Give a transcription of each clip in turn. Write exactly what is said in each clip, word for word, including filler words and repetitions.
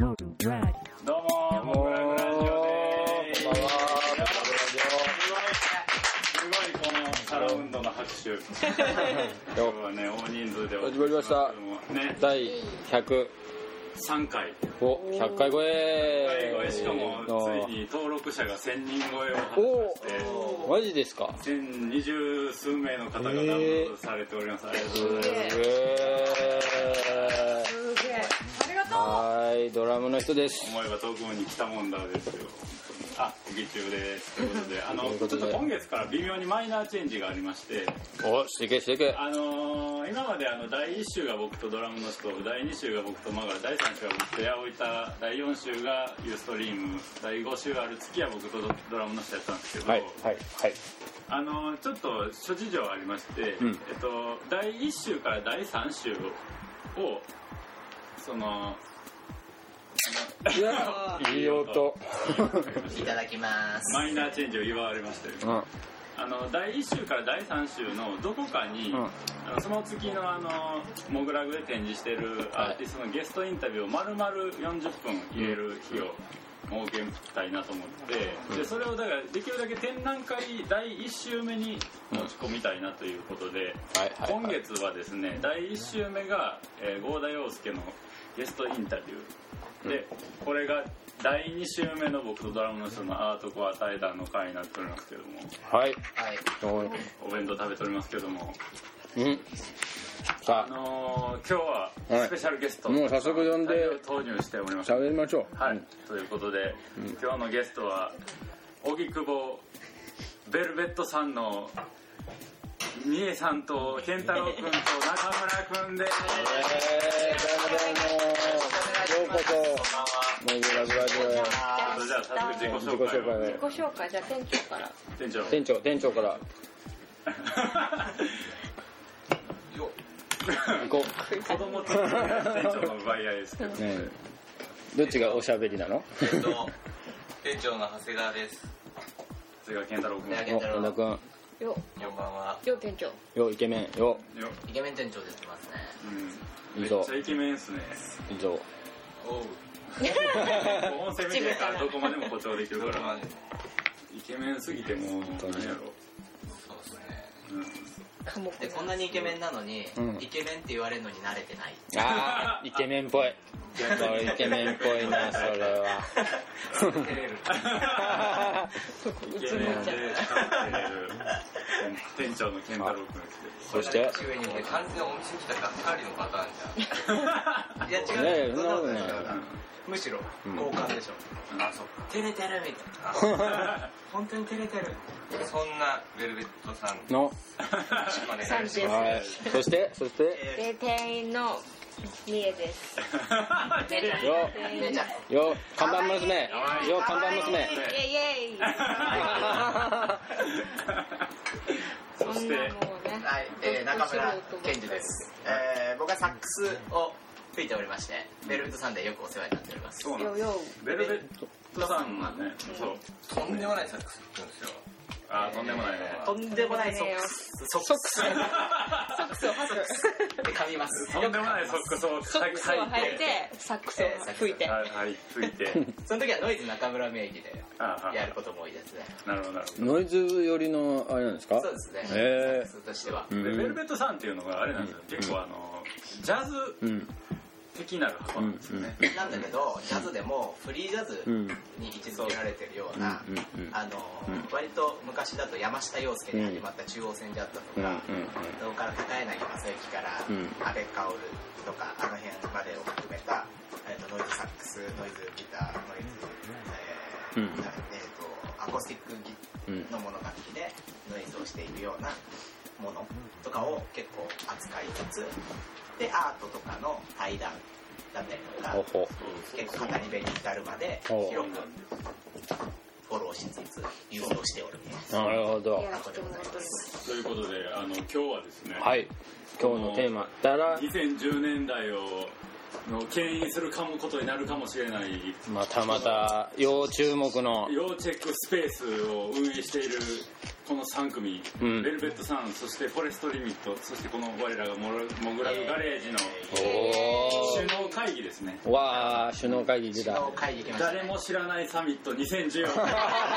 どうもー、モグラグラジオでーす。こんばんは。すごいこのサラウンドの拍手。今日はね、大人数で始まりました。 ね、 だいひゃくさんかい。 お、ひゃっかい超え。 ひゃっかい超え、しかもついに登録者がせんにん超えを果たして、 マジですか。 せんにじゅうすうめいの方がダウンロードされております。ありがとうございます。 すげえ。はい、ドラムの人です。 思えば遠くに来たもんだですよ。あ、議中です。ということで、あのちょっと今月から微妙にマイナーチェンジがありまして、 お、してけしてけ。 あのー、今まであのだいいっ週が僕とドラムの人、だいに週が僕とマガラ、だいさん週が僕とヤオイタ、だいよん週がユーストリーム、だいご週ある月は僕とドラムの人やったんですけど、 はいはいはい。 あのー、ちょっと諸事情ありまして、うん、えっとだいいっ週からだいさん週をそのいやいい音いただきますマイナーチェンジを祝われましたよ、うん、あのだいいっ週からだいさん週のどこかに、うん、あのその月のあのモグラグで展示してるアーティストのゲストインタビューを丸々よんじゅっぷん言える日を設けたいなと思って、うん、でそれをだからできるだけ展覧会だいいっ週目に持ち込みたいなということで、うん、今月はですねだいいっ週目が、えー、郷田洋介のゲストインタビューで、これがだいに週目の僕とドラムの人のアートコア対談の会になっておりますけども、 はい、 お弁当食べておりますけども、 うん、さあのー、今日はスペシャルゲスト、 はい、もう早速呼んで投入しております。 喋りましょう。 はい、うん、ということで、うん、今日のゲストは荻窪ベルベットさんのみえさんと健太郎君と中村君で、えー、 どうもどうもようこそモグラグラジオへ。 じゃあ早速自己紹介を。 自己紹介じゃあ店長から。 店長店長店長から。 よ行こう。子供と店長の奪い合いですけど、ね、 どっちがおしゃべりなの？ えっと店長の長谷川です。 長谷川健太郎君。 健太郎君。 よ、 こんばんは。 よ店長。 よイケメンよ。 よイケメン店長できますね。 うん。めっちゃイケメンっすね。 以上。おう。 音声見てからどこまでも誇張できるから。イケメンすぎてもう何やろ。そうですね。 うん。でこんなにイケメンなのに、うん、イケメンって言われるのに慣れてない。 ああイケメンっぽい。イケメンっぽいなそれは。 照れる。 イケメンで照れる店長の健太郎君です。 そして上にね完全にお店来たがっかりのパターンじゃん。いや違う。 ねそんなことない。 むしろ交換でしょ。うん、あそう照れてるみたいな。本当に照れてる。そんなベルベットさんのさんです。 はい。そしてそしてで店員のみえです。 よよ看板娘よ看板娘。 イエイイエイ。 そしてはい、えー、中村健二です。えー、僕はサックスを吹いておりまして、ベルベットさんでよくお世話になっております。 そうなんです。ベルベットさんがね、そう。 とんでもないサックス吹くんですよ。 あー、とんでもないね。 とんでもないソックス。 ソックス。ソックスを履く。 で噛みます。 とんでもないソックスをソックスを履いて、サックスを吹いて。 はい、吹いて。 その時はノイズ中村名義でやることも多いですね。 なるほど、なるほど。 ノイズ寄りのあれなんですか？ そうですね。 へー。としては。 ベルベットさんっていうのがあれなんですよ。結構あの、ジャズ、的なる箱なんですよね、 うんうん、なんだけどジャズでもフリージャズに位置づけられてるような、うん、あの、うん、割と昔だと山下洋輔に始まった中央線であったとか、うん、そこから高柳正幸から阿部薫とかあの辺までを含めた、えー、とノイズサックス、ノイズギター、ノイズ、えーうんえー、とアコースティックギのもの楽器でノイズをしているようなものとかを結構扱いつつでアートとかの対談だったりとかほほ結構語り部に至るまで広くフォローしつつ誘導しております。 なるほど。 ということであの今日はですね、 はい、今日のテーマだらにせんじゅうねんだいをの牽引するかもことになるかもしれない、 またまた要注目の要チェックスペースを運営しているこのさん組、うん、ベルベットさん、そしてフォレストリミット、そしてこの我らがモグラグガレージの首脳会議ですね。 わー、首脳会議出た。 誰も知らないサミットにせんじゅうよん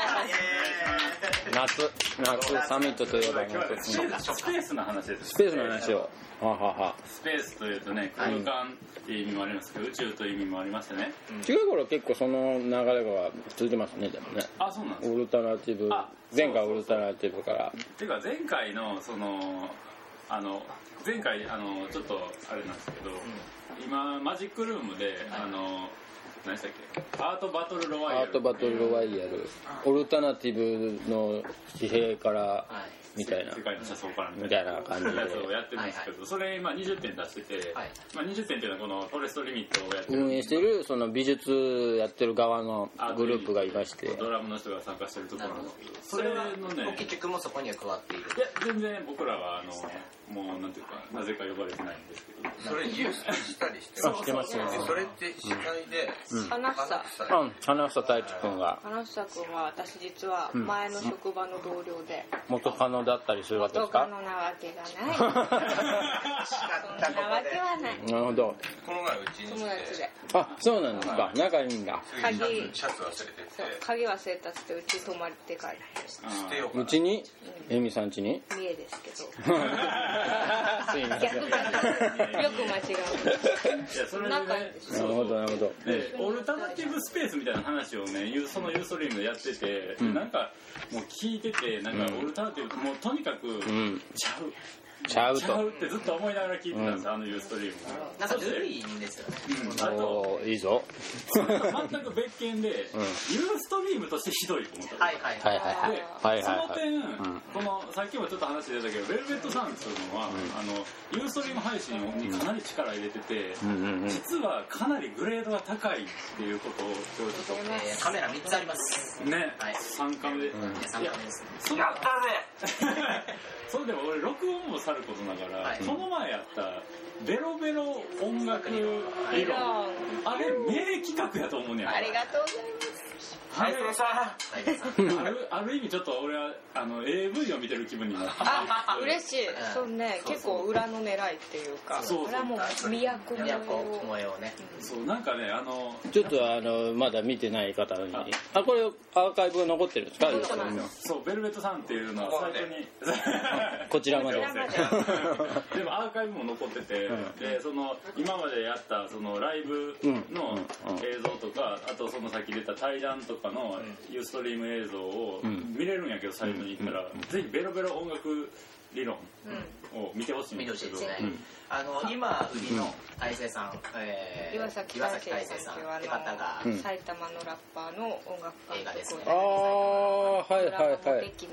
夏夏サミットといえば今日はスペースの話です。 スペースの話を。はははスペースというとね、空間っていう意味もありますけど、宇宙という意味もありましてね。 近い頃結構その流れが続いてますね、でもね。 あ、そうなんですか。 ウルタナティブ、前回ウルタナティブから。 ていうか前回のそのあの前回あのちょっとあれなんですけど、今マジックルームであの何でしたっけ、アートバトルロワイヤル。 アートバトルロワイヤル。オルタナティブの地平からみたいな。 世界の車窓からみたいな感じで。 やつをやってるんですけど、それ今にじゅってん出してて、まあにじゅってんっていうのはこのフォレストリミットをやってる。 運営してるその美術やってる側のグループがいまして。 ドラムの人が参加してるところなんですけど、それのね。 沖地区もそこには加わっている。 いや、全然僕らはあの、もうなんていうか、なぜか呼ばれてないんですけど。 それニュースしたりしてます。してますよね。 それって司会で、 花房。 うん、花房太一くんが。 花房くんは私実は前の職場の同僚で。 元カノだったりするわけですか？ 元カノなわけがない。そんなわけはない。 なるほど。 この前うちに友達で。 あ、そうなんですか。仲いいんだ。 鍵、 シャツ忘れてて。 鍵忘れたってうち泊まって帰って。 捨てようかな。 うちに？エミさん家に？ 三重ですけど。 すいません。 逆かな。よく間違う。 いや、それでね。 なるほど、なるほど。 で、オルタナティブスペースみたいな話をね、そのユーストリームでやってて、なんかもう聞いてて、なんかオルタナティブ、もうとにかくちゃう。 ちゃうと。 ちゃうってずっと思いながら聞いてたんですよ、あのユーストリーム。 なんかルーいいんですよね。 あと、 いいぞ。 全く別件で、ユーストリームとしてひどいと思った。 はいはいはいはい。で、その点、この、さっきもちょっと話出たけど、ベルベットサンっていうのは、あの、ユーストリーム配信にかなり力入れてて、実はかなりグレードが高いっていうことを、今日ちょっと。 カメラみっつあります。 ね。さんカメで。 さんカメですね。 やったぜそれでも俺録音もさることながら、はい、この前やったベロベロ音楽理論、あれ名企画やと思うねん。 ありがとうございます。 はい、あるある意味ちょっと俺はあの エーブイ を見てる気分になって。 あ、嬉しい。そうね、結構裏の狙いっていうか、それはもう都模様ね。 そうなんかねあのちょっとあのまだ見てない方に、あこれアーカイブ残ってるんですか？ そうベルベットさんっていうのはサイトにこちらまで。 でもアーカイブも残ってて、でその今までやったそのライブの映像とか、あとそのさっき出た対談とかのユーストリーム映像を見れるんやけど、サイトに行ったら、ぜひベロベロ音楽理論を見てほしいんですけど、 あの今売りの大勢さん、えー、 岩崎大勢さんって方が埼玉のラッパーの音楽映画ですね。 ああはいはいはい。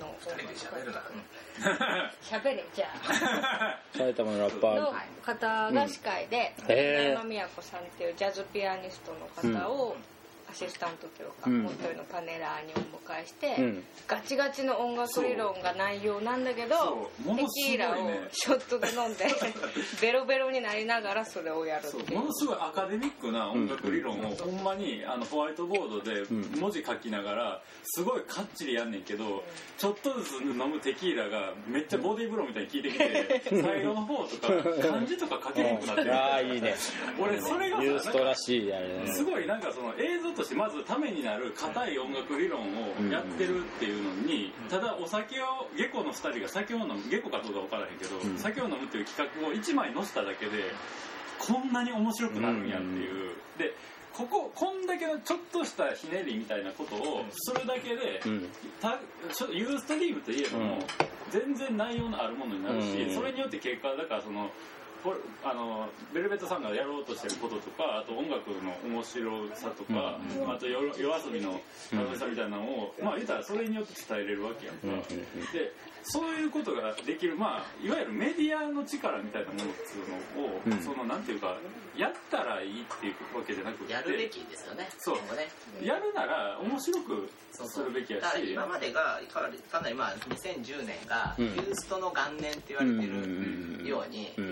喋れじゃあ。 埼玉のラッパーの方が司会で、山宮子さんっていうジャズピアニストの方をアシスタントというか、もう一人のパネラーにお迎えして、うん、ガチガチの音楽理論が内容なんだけど、テキーラをショットで飲んでベロベロになりながらそれをやるっていう。 ものすごいアカデミックな音楽理論を、うん、ほんまにあのホワイトボードで文字書きながらすごいかっちりやんねんけど、うん、ちょっとずつ飲むテキーラがめっちゃボディーブローみたいに効いてきて最後の方とか漢字とか書けへんくなってる。 ああいいね。 俺それがユーストらしいやね。 すごいなんかその映像としてまずためになる硬い音楽理論をやってるっていうのに、ただお酒を下戸のふたりが酒を飲む、下戸かどうか分からへんけど、うん、酒を飲むっていう企画をいちまい載せただけでこんなに面白くなるんやっていう、でこここんだけのちょっとしたひねりみたいなことをするだけで、うん、たちょユーストリームといえども、うん、全然内容のあるものになるし、うん、それによって結果だからそのあのベルベットさんがやろうとしてることとか、あと音楽の面白さとか、うん、あと夜遊びの楽しさみたいなのを、うん、まあ言ったらそれによって伝えれるわけやんか、うん、でそういうことができる、まあいわゆるメディアの力みたいなものっていうのを、うん、そのなんていうかやったらいいっていうわけじゃなくて、 やるべきですよね。 そうね、やるなら面白くするべきやし、 だから今までがかなりまあにせんじゅうねんがユーストの元年って言われてるように、まあ、垂れ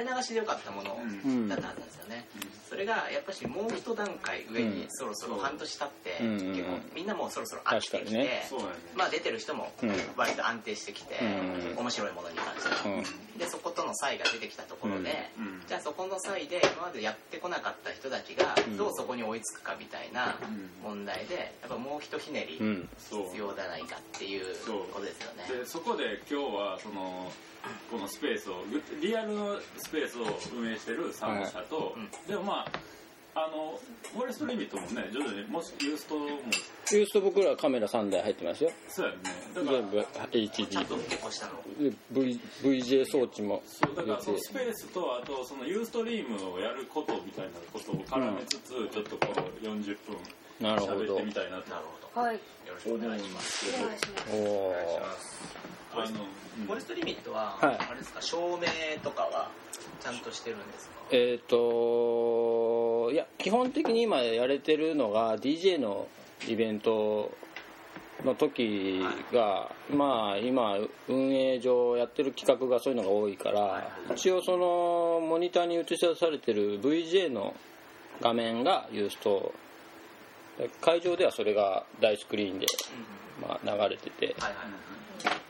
垂れ流しでよかったものだったはずなんですよね、うん、それがやっぱしもう一段階上にそろそろ半年経って、うん、結構みんなもうそろそろ飽きてきて、ね、まあ出てる人も割と安定してきて、うん、面白いものに関しては、うん、でそことの差異が出てきたところで、うん、じゃあそこの差異で今までやってこなかった人たちがどうそこに追いつくかみたいな問題でやっぱもうひとひねり必要じゃないかっていうことですよね、 うん、でそこで今日はそのこのスペースをリアルのスペースを運営してるさん社と、はい、でもまああのフォレストリミットもね徐々にもしユーストもユースト僕らカメラさんだい入ってますよ。 そうやね。 だから全部 エイチディーちゃんと結構したの v VJ 装置もそうだからそのスペースとあとそのユーストリームをやることみたいなことを絡めつつ、うん、ちょっとこうよんじゅっぷん喋ってみたいなと。 なるほど。はい。よろしくお願いします。お願いします。お願いします。あのフォレストリミットは、はい、あれですか照明とかはちゃんとしてるんですか。 えっ、ー、といや基本的に今やれてるのが ディージェー のイベントの時が、はい、まあ今運営上やってる企画がそういうのが多いから、はい、一応そのモニターに映し出されてる ブイジェー の画面がユースト会場ではそれが大スクリーンで、まあ、流れてて、はいはい、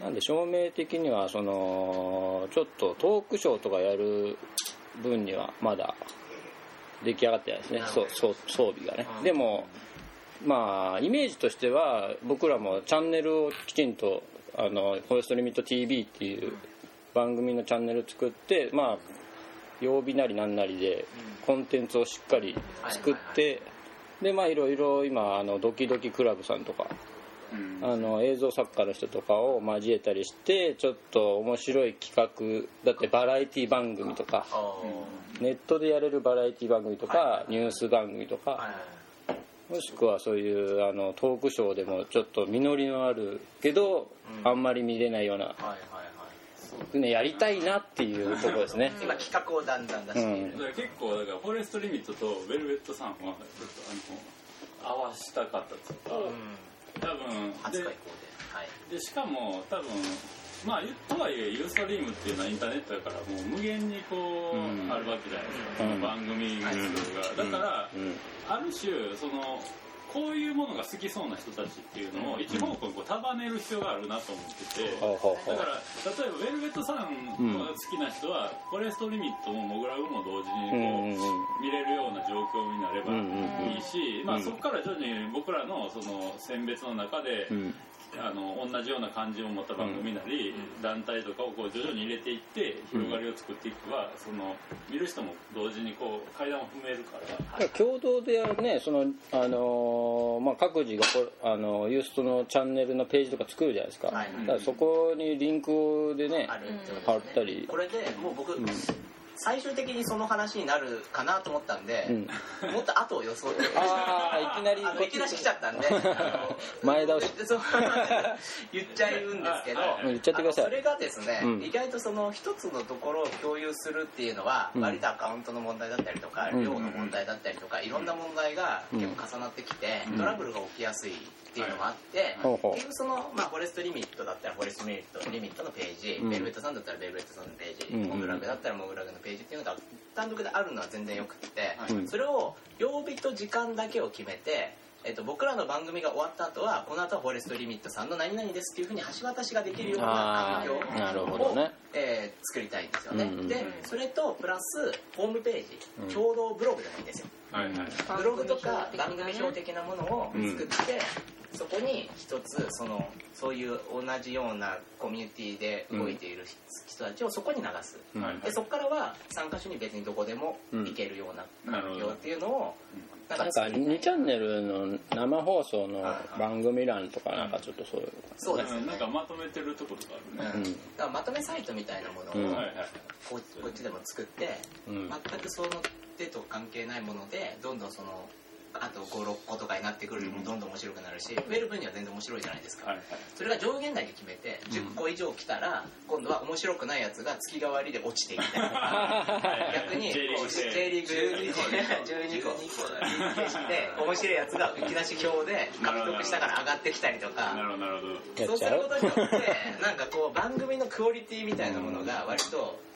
なんで照明的にはそのちょっとトークショーとかやる分にはまだ出来上がってないですね、そうそう装備がね。でもまあイメージとしては僕らもチャンネルをきちんとあのフォレストリミット ティービー っていう番組のチャンネル作ってまあ曜日なりなんなりでコンテンツをしっかり作ってでまあいろいろ今あのドキドキクラブさんとかあの映像作家の人とかを交えたりしてちょっと面白い企画だってバラエティ番組とかネットでやれるバラエティ番組とかニュース番組とかもしくはそういうあのトークショーでもちょっと実りのあるけどあんまり見れないようなねやりたいなっていうところですね。 今企画をだんだん出している、 うん、だから結構だからフォレストリミットとベルベットさんはちょっとあの合わしたかったっていうか、うん、多分初開講で、はい、 でしかも多分まあとはいえユーストリームっていうのはインターネットだからもう無限にこう、うん、あるわけじゃないですか、うん、番組数が、うん、だから、うん、ある種そのこういうものが好きそうな人たちっていうのを一方向にこう束ねる必要があるなと思ってて、だから例えばベルベットさんが好きな人はフォレストリミットもモグラグも同時にこう見れるような状況になればいいし、まあそこから徐々に僕らのその選別の中であの同じような感じを持った番組なり、うん、団体とかをこう徐々に入れていって広がりを作っていけば、うん、その見る人も同時にこう階段を踏めるから、 共同でやるねその、あのーまあ、各自がこあのユーストのチャンネルのページとか作るじゃないですか、はい、だからそこにリンクでね貼ったりこれでもう僕、うん最終的にその話になるかなと思ったんで、うん、もっと後を予想でああいきなりあのいきなり来ちゃったんで前倒し言っちゃうんですけど言っちゃってください。 それがですね、うん、意外とその一つのところを共有するっていうのは、うん、割とアカウントの問題だったりとか、うん、量の問題だったりとか、うん、いろんな問題が結構重なってきて、うん、トラブルが起きやすいっていうのもあって、うん、結局その、まあ、フォレストリミットだったらフォレストリミットリミットのページ、うん、ベルベットさんだったらベルベットさんのページ、うん、モグラグだったらモグラグのページっていうのが単独であるのは全然よくて、うん、それを曜日と時間だけを決めて、えっと、僕らの番組が終わった後はこの後はフォレストリミットさんの何々ですっていうふうに橋渡しができるような環境を、ねえー、作りたいんですよね、うんうん、でそれとプラスホームページ共同ブログじゃないんですよ、はいはい、ブログとか番組表的なものを作って、うん、そこに一つそのそういう同じようなコミュニティで動いている人たちをそこに流す、うん、でそこからはさんかしょに別にどこでも行けるような環境っていうのを、 うん、なんかにチャンネルの生放送の番組欄とかなんかちょっとそういう、 そうですね、 なんかまとめてるところとかあるね、うん、 だからまとめサイトみたいなものをこっちでも作って、うん、全くその手と関係ないものでどんどんそのあとご、ろっことかになってくるとどんどん面白くなるし、増える分には全然面白いじゃないですか、はいはい、それが上限だけ決めてじゅっこ以上来たら、うん、今度は面白くないやつが月替わりで落ちていったりとか逆に J リーグじゅうにこじゅうにこ消して面白いやつが浮き出し表で獲得したから上がってきたりとか、そうすることによってなんかこう番組のクオリティみたいなものが割と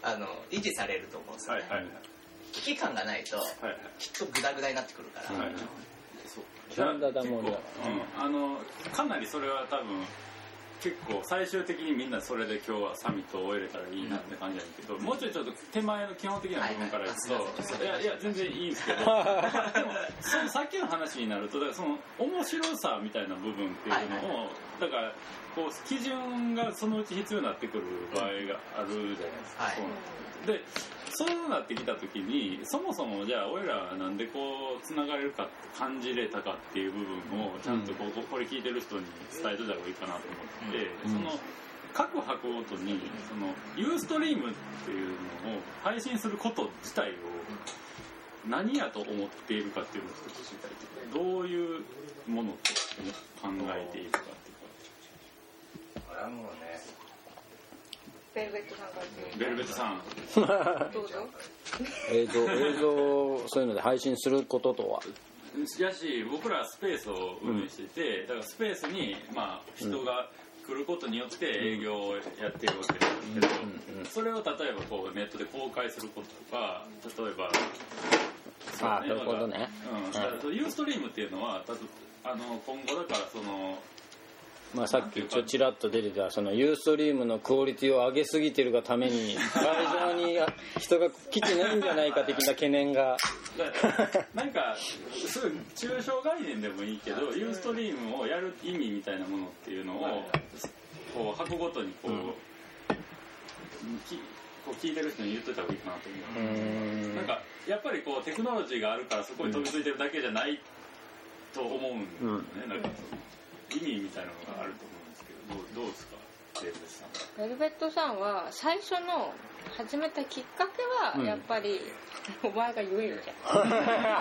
あの維持されると思うんですよね、はいはいはい、危機感がないと、はいはい、きっとグダグダになってくるから、はいはい、 そうなんだだもんだ、うん、 あのかなりそれは多分結構最終的にみんなそれで今日はサミットを終えれたらいいなって感じなんですけど、うん、もうちょいちょっと手前の基本的な部分からいくと、いやいや全然いいんですけどでもそのさっきの話になるとだからその面白さみたいな部分っていうのを、はいはい、だからこう基準がそのうち必要になってくる場合があるじゃないですか、はい、そうでそうなってきた時にそもそもじゃあ俺らなんでこうつながれるかって感じれたかっていう部分をちゃんとこうこれ聞いてる人に伝えといた方がいいかなと思って、うん、その各箱ごとにそのユーストリームっていうのを配信すること自体を何やと思っているかっていうのをちょっと知りたいというか、どういうものと考えているかっていうか。 これはもうねベルベットさんからベルベットさんどうぞ映像映像そういうので配信することとはやし僕らスペースを運営してて、うん、だからスペースに、まあ、人が来ることによって営業をやってるわけですけど、うんうん、それを例えばこうネットで公開することとか例えばああなるほどね、 うん、だからユーストリームっていうのはあの今後だからそのまあ、さっきちょちらっと出てたそのユーストリームのクオリティを上げすぎてるがために会場に人が来てないんじゃないか的な懸念がなんかそういう抽象概念でもいいけどユーストリームをやる意味みたいなものっていうのをこう箱ごとにこう、うん、きこう聞いてる人に言っといた方がいいかなと思う。うーんなんかやっぱりこうテクノロジーがあるからそこに飛びついてるだけじゃないと思うんですよね、うん、なんか意味みたいなのがあると思うんですけど、どう、どうですかベルベットさん。 ベルベットさんは最初の始めたきっかけはやっぱり、うん、お前が言えるじゃん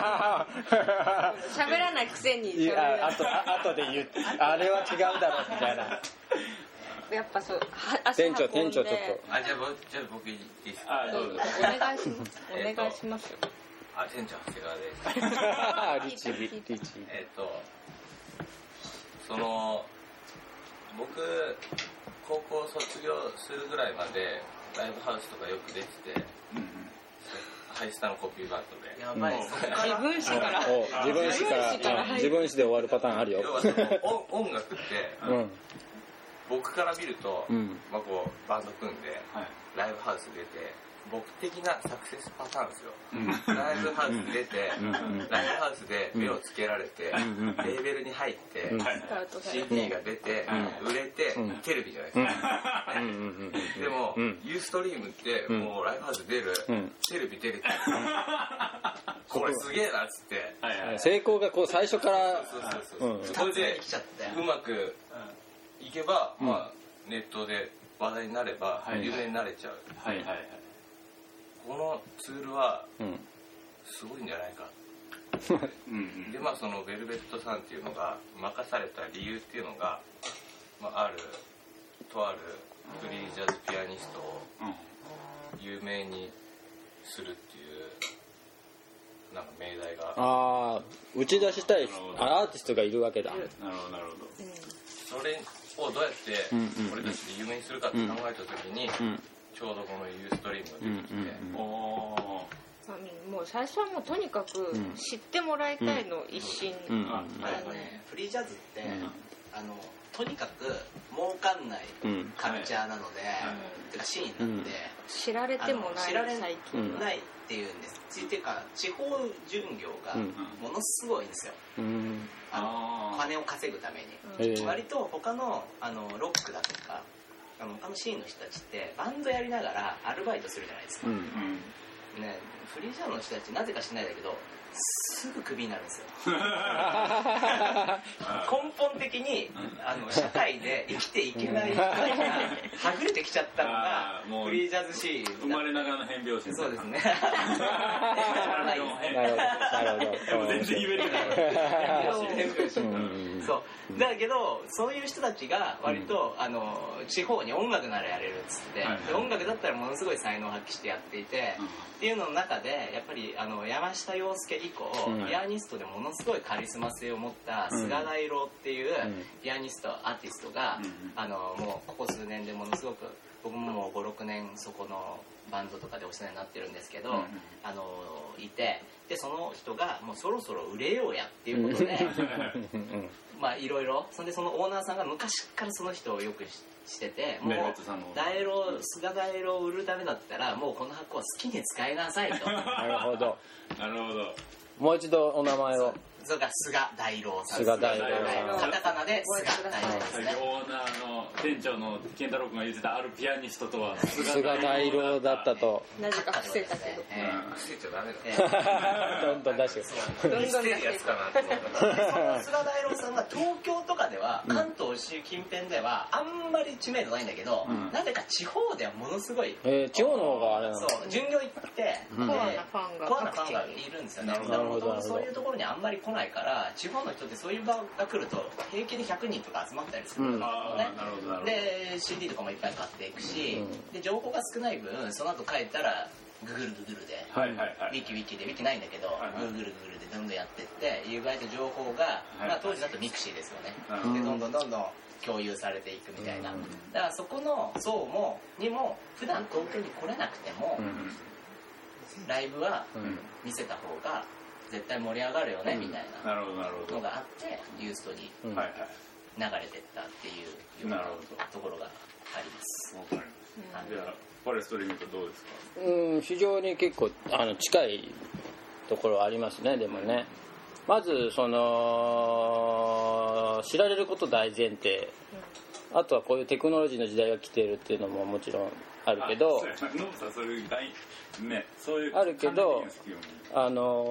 喋らないくせにいやあとあとで言うあれは違うだろみたいなやっぱそう店長店長ちょっとあじゃあ僕じゃあ僕いいですか。 あどうぞお願いしますお願いしますよ。 あ店長長谷川です律儀律儀えっとその僕高校卒業するぐらいまでライブハウスとかよくできて、うん、ハイスタのコピーバンドでやばい、うん、 自分史から自分史から自分史で終わるパターンあるよ。 要はその音楽って、うん、僕から見ると、うんまあ、こうバンド組んで、はい、ライブハウス出て僕的なサクセスパターンですよ、うん、ライブハウス出て、うん、ライブハウスで目をつけられて、うん、レーベルに入って、うん、シーディー が出て、うん、売れて、うん、テレビじゃないですか、うん、でも、うん、ユーストリームってもうライブハウス出る、うん、テレビ出るこれすげえなっつって、 はいはい、成功がこう最初からそれでうまくいけば、うんまあ、ネットで話題になれば有名になれちゃう、はいはいはいはいこのツールはすごいんじゃないかでまあそのベルベットさんっていうのが任された理由っていうのが、まあ、あるとあるフリージャズピアニストを有名にするっていうなんか命題がああ打ち出したいアーティストがいるわけだ。 なるほどなるほど。 それをどうやって俺たちで有名にするかって考えた時に、うんうんちょうどこのユーストリームが出てきて、うんうん、おもう最初はもうとにかく知ってもらいたいの一心、うんうん、 あのねフリージャズって、うん、あのとにかく儲かんないカルチャーなので、うん、てかシーンなんで、うん、 知られてもない知られないっていうんですっていうか地方巡業がものすごいんですよ、うん、あの金を稼ぐために、うん、割と他の、あのロックだとかあの他のシーンの人たちってバンドやりながらアルバイトするじゃないですか、うんうんね、フリージャズの人たちなぜか知らないんだけどすぐクビになるんですよ根本的にあの社会で生きていけない人がはぐれてきちゃったのがフリージャズシーン生まれながらの変拍子そうですねなるほど全然言えない変拍子そうだけどそういう人たちが割と、うん、あの地方に音楽ならやれるっつって、はい、で音楽だったらものすごい才能を発揮してやっていて、うん、っていうのの中でやっぱりあの山下洋輔以降、うん、ピアニストでものすごいカリスマ性を持った菅大郎っていうピアニストアーティストが、うん、あのもうここ数年でものすごく僕ももうごろくねんそこのバンドとかでお世話になってるんですけど、うん、あのいて、でその人がもうそろそろ売れようやっていうことでまあいろいろ、そんでそのオーナーさんが昔からその人をよくしてて、もう大炉菅大炉を売るためだったらもうこの箱は好きに使いなさいと。 なるほどなるほど。 もう一度お名前を。 それが菅大郎さん。 菅大郎。 カタカナで菅大郎ですね。 オーナーの店長の健太郎君が言ってたあるピアニストとは菅大郎だったと。 なぜか伏せたけど。 伏せちゃダメだ。 どんどん出して。 どんどん出してやつかなって思った。菅大郎さんが東京とかでは、関東周近辺ではあんまり知名度ないんだけど、なぜか地方ではものすごい。 え地方の方があれなの。 そう、巡業行ってコアなファンがコアなファンがいるんですよね。なるほど。そういうところにあんまり来ないから、地方の人ってそういう場が来ると平気でひゃくにんとか集まったりするんですよね。で シーディー とかもいっぱい買っていくし、で情報が少ない分その後帰ったらググルググルで、 はいはいはい、 ウィキウィキでウィキないんだけど、はいはい、ググルググルでどんどんやってっていう場合で情報が、はいまあ、当時だとミクシーですよね、はい、でどんどんどんどん共有されていくみたいな、うん、だからそこの層もにも普段東京に来れなくても、うん、ライブは見せた方が絶対盛り上がるよね、うん、みたいなのがあってユーストに流れてったっていうようなところがあります。 わかります。じゃあフォレストリミットどうですか？ うん、非常に結構あの近いところありますね。でもね、まずその知られること大前提、あとはこういうテクノロジーの時代が来ているっていうのももちろんあるけど、あるけど、あ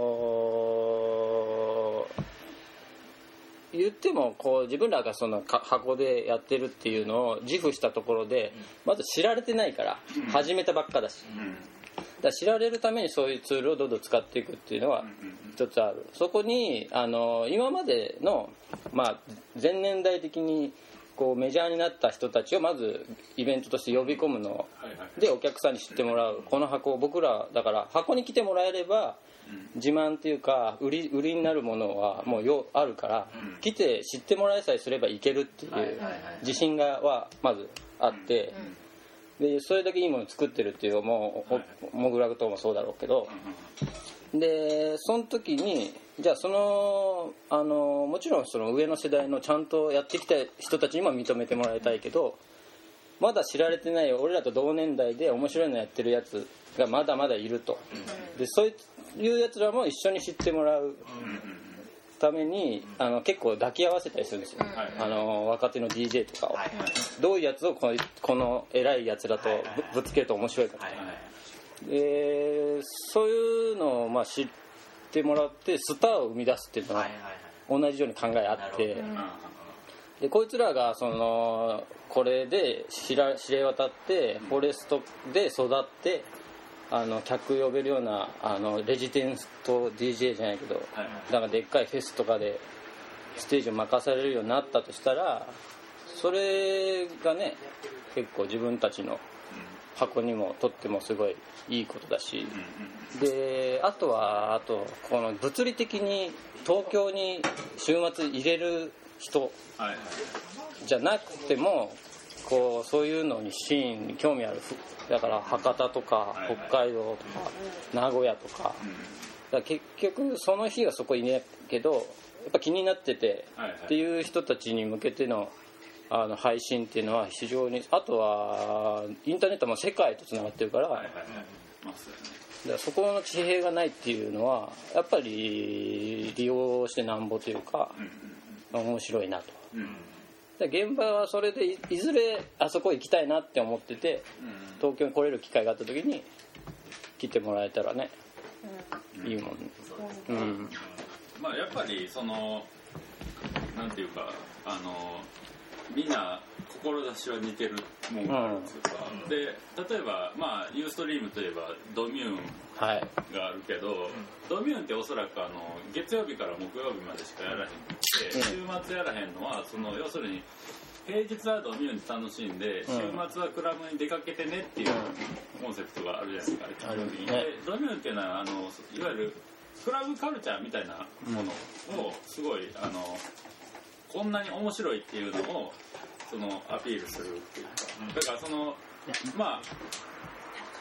のー、言ってもこう自分らがその箱でやってるっていうのを自負したところでまず知られてないから始めたばっかだし、だから知られるためにそういうツールをどんどん使っていくっていうのは一つある。そこにあの今までの、まあ、前年代的にこうメジャーになった人たちをまずイベントとして呼び込むのでお客さんに知ってもらう。この箱を僕らだから箱に来てもらえれば自慢っていうか売り、売りになるものはもうよあるから、うん、来て知ってもらえさえすればいけるっていう自信がはまずあって、うん、でそれだけいいものを作ってるっていうもうモグラグともそうだろうけど、でその時にじゃあそのあのもちろんその上の世代のちゃんとやってきた人たちにも認めてもらいたいけど、まだ知られてない俺らと同年代で面白いのやってるやつがまだまだいると。でそういうやつらも一緒に知ってもらうためにあの結構抱き合わせたりするんですよ、あの若手の ディージェー とかを、どういうやつをこの、この偉いやつらと ぶ, ぶつけると面白いかとか、でそういうのをまあ知ってもらってスターを生み出すっていうのは同じように考えあって、でこいつらがそのこれで知ら知れ渡ってフォレストで育ってあの客呼べるようなあのレジデンスと ディージェー じゃないけど、はいはい、だからでっかいフェスとかでステージを任されるようになったとしたら、それがね結構自分たちの箱にもとってもすごいいいことだし、であとはあとこの物理的に東京に週末入れる人じゃなくてもこうそういうのにシーンに興味ある、だから博多とか北海道とか名古屋とか、だから結局その日はそこいねえけどやっぱ気になっててっていう人たちに向けてのあの配信っていうのは非常に、あとはインターネットも世界とつながってるから、だからそこの地平がないっていうのはやっぱり利用してなんぼというか面白いなと。現場はそれで い, いずれあそこ行きたいなって思ってて、東京に来れる機会があった時に来てもらえたらね、うん、いいもんね、うんうん、 まあやっぱりそのなんていうかあのみんな志は似てるもんがあるんですか、うん、で例えばまあユーストリームといえばドミューンがあるけど、はい、ドミューンっておそらくあの月曜日から木曜日までしかやらへんくて、うん、週末やらへんのはその要するに平日はドミューンで楽しんで、週末はクラブに出かけてねっていうコンセプトがあるじゃないですか、あれ、うん、でドミューンっていうのはあのいわゆるクラブカルチャーみたいなものをすごいあのこんなに面白いっていうのをそのアピールするっていうか、だからそのまあ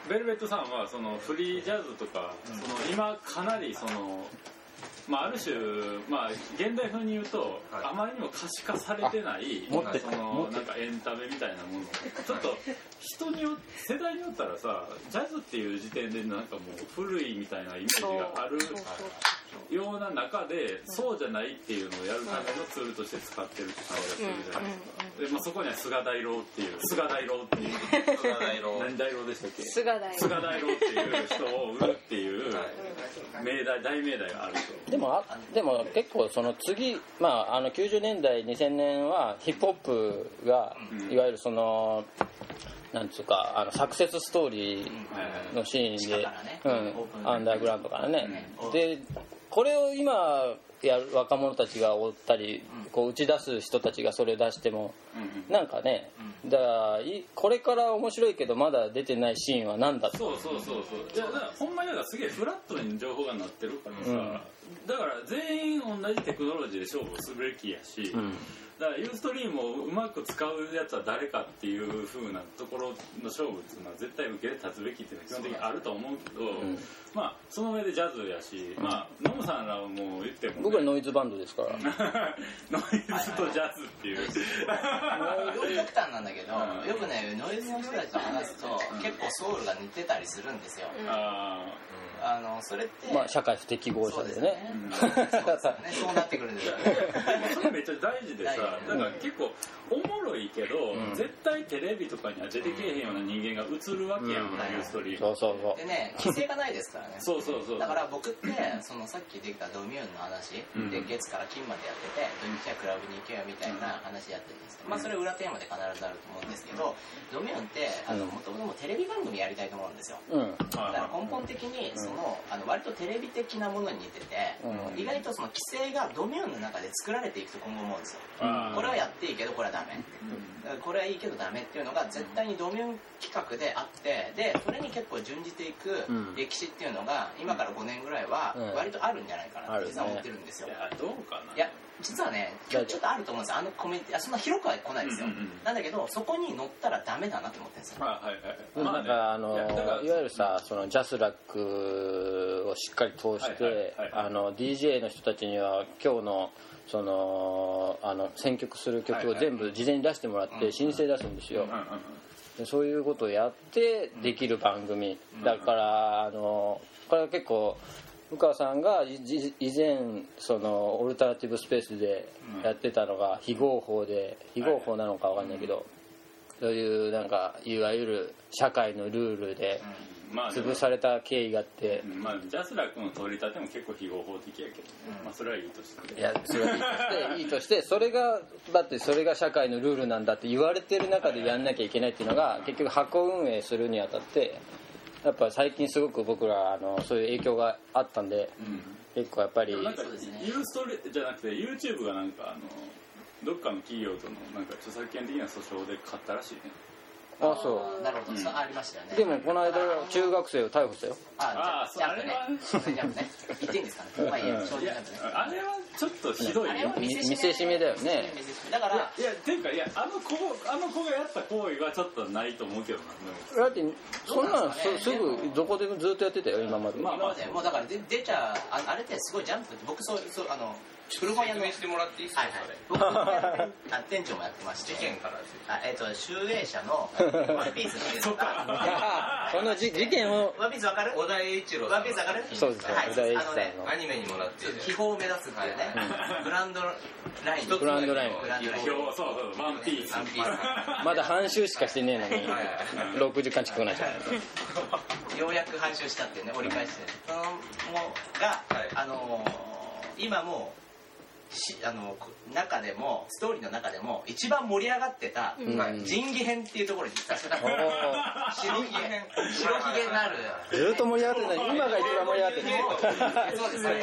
ベルベットさんはそのフリージャズとか、うん、その今かなりそのまあ、ある種、まあ、現代風に言うと、はい、あまりにも可視化されてないそのなんかエンタメみたいなものちょっと人によ世代によったらさジャズっていう時点でなんかもう古いみたいなイメージがあるような中でそうじゃないっていうのをやるためのツールとして使ってるって感じがするじゃないですか。で、まあ、そこには菅大郎っていう菅大郎っていう菅大郎何大郎でしたっけ菅大郎菅大郎っていう人を売るっていう命題大命題があると。 でもあでも結構その次、まあ、あのきゅうじゅうねんだいにせんねんはヒップホップがいわゆるそのなんつうかあのサクセスストーリーのシーンで、うん、アンダーグラウンドからね、でこれを今やる若者たちが追ったりこう打ち出す人たちがそれを出してもなんかねだからこれから面白いけどまだ出てないシーンは何だってそうそうそうそうじゃあほんまにだからすげえフラットに情報がなってるからさ、うん、だから全員同じテクノロジーで勝負するべきやし、うん、だからユーストリームをうまく使うやつは誰かっていう風なところの勝負っていうのは絶対受けで立つべきっていうのは基本的にあると思うけど、うん、まあその上でジャズやし、うん、まあノムさんらはもう言っても、ね、 僕はノイズバンドですからノイズとジャズっていう両極端なんだけど、うん、よくねノイズの人たちと話すと、うん、結構ソウルが似てたりするんですよ、うん、ああのそれってまあ社会不適合者でねそうですね、うん、そうですよねそうなってくるんですよねそれめっちゃ大事でさだから結構おもろいけど、うん、絶対テレビとかには出てけえへんような人間が映るわけやん、うん、ユーストリームそうそうそうでね規制がないですからねそうそうそうだから僕ってそのさっきできたドミューンの話、うん、で月から金までやってて土日はクラブに行けよみたいな話やってるんですけど、うん、まあそれ裏テーマで必ずあると思うんですけどドミューンってもともとテレビ番組やりたいと思うんですよ、うん、だから根本的にその、あの割とテレビ的なものに似てて、うん、意外とその規制がドミューンの中で作られていくと今後思うんですよ、うん、これはやっていいけどこれはダメ、うん、これはいいけどダメっていうのが絶対にドミューン企画であってでそれに結構準じていく歴史っていうのが今からごねんぐらいは割とあるんじゃないかなって実は思ってるんですよ、 いやどうかないや実はねちょっとあると思うんですよあのコメントそんな広くは来ないですよ、うんうんうん、なんだけどそこに乗ったらダメだなと思ってるんですよ、 はいはいはい、なんかあのいわゆるさそのジャスラックをしっかり通して、はいはいはい、あの ディージェー の人たちには今日のそのあの選曲する曲を全部事前に出してもらって申請出すんですよ、でそういうことをやってできる番組だからあのこれは結構宇川さんが以前そのオルタナティブスペースでやってたのが非合法で非合法なのか分かんないけどそういうなんかいわゆる社会のルールで潰された経緯があって、 まあ、ジャスラックの取り立ても結構非合法的やけど、ねまあ、それはいいとしていやそれはいいとしていいとしてそれがだってそれが社会のルールなんだって言われてる中でやんなきゃいけないっていうのが結局箱運営するにあたってやっぱ最近すごく僕らあのそういう影響があったんで、うん、結構やっぱりなんかユーストリじゃなくて YouTube がなんかあのどっかの企業とのなんか著作権的な訴訟で勝ったらしいねあそうなるほど、うん、ありましたよねでもこの間中学生を逮捕したよああジャンプねジャンプね言っていいんですかねまあいいや、うん、少女ジャンプねあれはちょっとひどいよ見せしめだよねだからいやいやっていうかいやあの子あの子がやった行為はちょっとないと思うけどなだってそんなのすぐどこでもずっとやってたよ今までまあまあもうだから出ちゃああれってすごいジャンプって僕そうそうあの古本屋のしてもらっていいですか、 はいはい、僕あ店長もやってまして事件からあ、えー、と集英社のワンピースのそその事件をワンピースわかる小田栄一郎ワンピースわかるそうですよ、はい、 小田栄一さんのアニメにもなって秘宝を目指すっていうね、はい、グランドライングランドラインそうそうワンピースまだ半周しかしてねえのにろくじかん近くなっちゃうようやく半周したっていうね折り返して、そのもが、はい、あのー、今もしあの中でもストーリーの中でも一番盛り上がってた、うん、仁義編っていうところにさせた白ひげ白ひげになるずっと盛り上がってた今が一番盛り上がってるそうです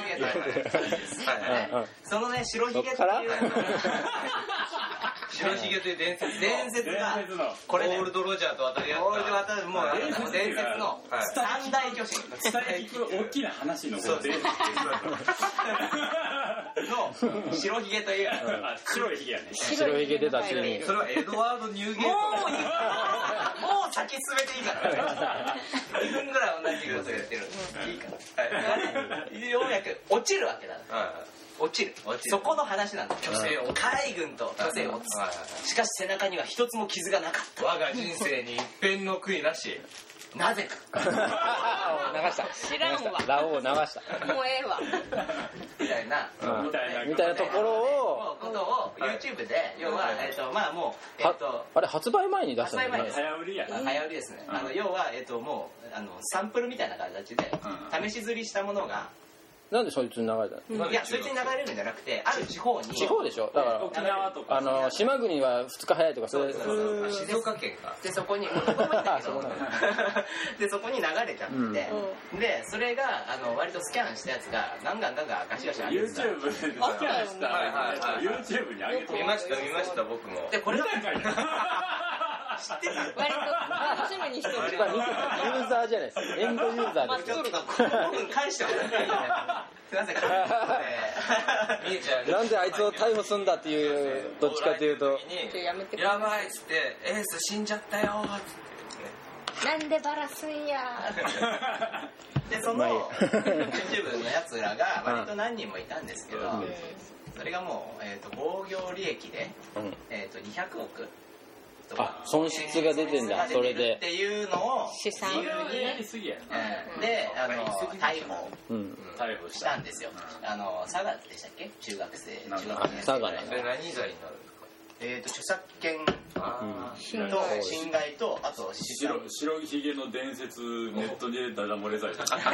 そのね白ひげっていう白ひげという伝説伝説がこれねオールドロジャーと渡り合ったオールド渡りもう伝説の三大巨神伝え聞く大きな話のそうですの白ひげという白いひげやね白ひげ出たしそれはエドワード・ニューゲートもう先進めていいからにふんぐらい同じこと言ってるいいからようやく落ちるわけだ落ちるそこの話なんだ虚勢を海軍と虚勢をしかし背中には一つも傷がなかった我が人生に一片の悔いなしなぜか流した知らんわラオウを流したもうええわみたいなみたいなみたいなところをことを YouTube で要はえっとまあもうえっとあれ発売前に出したん発売前です早売りや早売りですねあの要はえっともうあのサンプルみたいな形で試し刷りしたものがなんでそいつに流れたの？ いやそいつに流れるんじゃなくてある地方に地方でしょだから沖縄とかあの島国はふつか早いとかそれ静岡県かでそこにどこも行ったけどでそこに流れちゃって、うん、でそれがあの割とスキャンしたやつがガンガンガンガンガシガシ上げてた YouTube でスキャンした、はいはいはい、YouTube に上げて見ました見ました僕もでこれが知ってる割と楽しみにしてるユーザーじゃないですエンドユーザーですちょっと僕返してもらっていいすいません見えちゃうなんであいつを逮捕すんだっていうどっちかというとやめてやばいっつってエース死んじゃったよっつってなんでバラすんやでその YouTube のやつらが割と何人もいたんですけどそれがもう、えー、と興行利益で、えー、とにひゃくおくあ損失が出てんだそれでっていうのを資産理由にやりすぎやなであの逮捕逮捕したんですよあの佐賀でしたっけ中学生中学生佐賀なんだそれ何罪になるんですかえっと著作権侵と侵害とあと白白ひげの伝説ネットでダダ漏れ罪なるほど